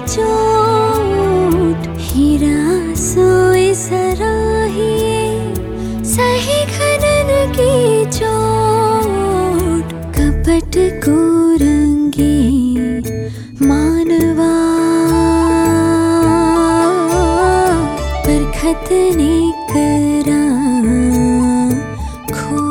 चोट, हीरा सोए सराहिए सही खनन की चोट, कपट को रंगे मानवा परखत ने करा खो।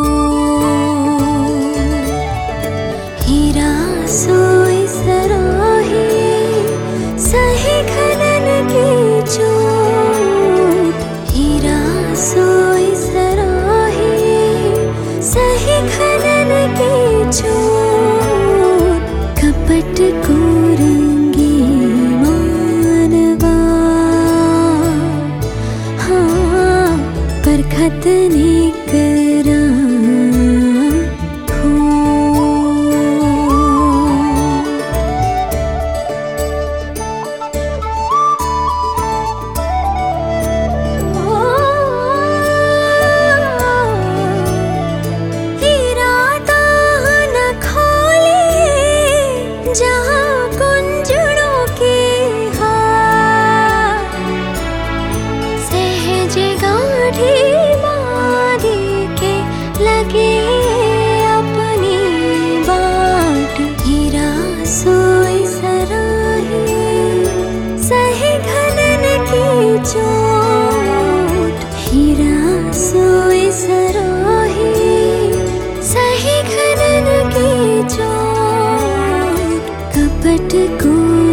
हीरा सोए सराहिए सही खनन की चोट, हीरा सोए सराहिए सही खनन की चोट, कपट को रंगे मानवा हाँ परखत ने करा खो। हीरा दाह न खोलिए जहाँ कुंजड़ों के हार, सहज गांठी बांधी के लगे अपनी बाट। हीरा सोए सराहिए सही खनन की चोट, हीरा सोए सराहिए सही खनन की चोट, कपट को